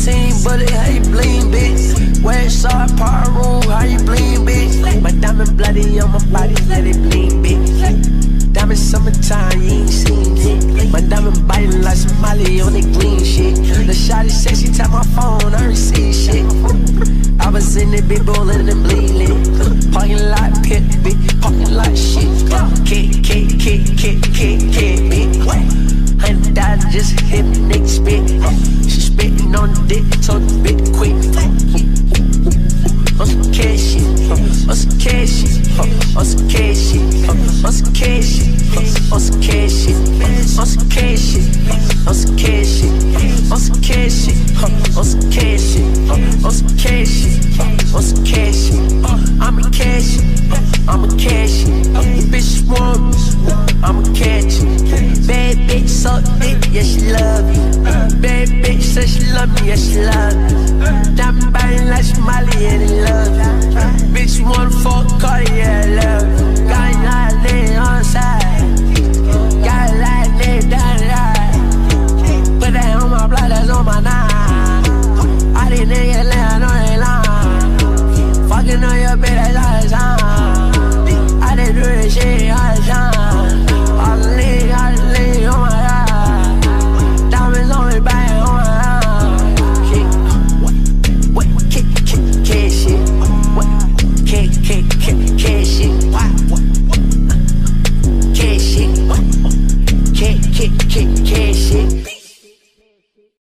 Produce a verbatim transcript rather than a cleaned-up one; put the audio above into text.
seventeen bullet, how you bling, bitch? Westside Park Room, how you bling, bitch? My diamond bloody on my body, let it bling, bitch. Diamond summertime, you ain't seen it. My diamond biting like Somali on that green shit. The shawty said she tapped my phone, I receive shit. I was in it, big ballin' and bleeding. Parking lot, pit, bitch, parking lot shit. Kick, kick, kick, kick, kick, kick, bitch. Hundred dollars just hit me, nigga spit. She spittin' on the dick, told the bitch quick. On some cash shit, on some cash shit, on some cash shit, on some cash shit, on some cash shit, on some cash shit, on some cash shit, on some cash shit, on some cash shit, on some cash shit, on some cash shit. I'm a cash it, I'm a cash it. The bitch want me, I'm a catch it. Bad bitch suck dick, yeah she love you. Bad bitch said she love me, yeah she love me. Diamond biting like Somali and they love you. Bitch you wanna fuck Cardi, yeah I love you. Got a lot of on the side.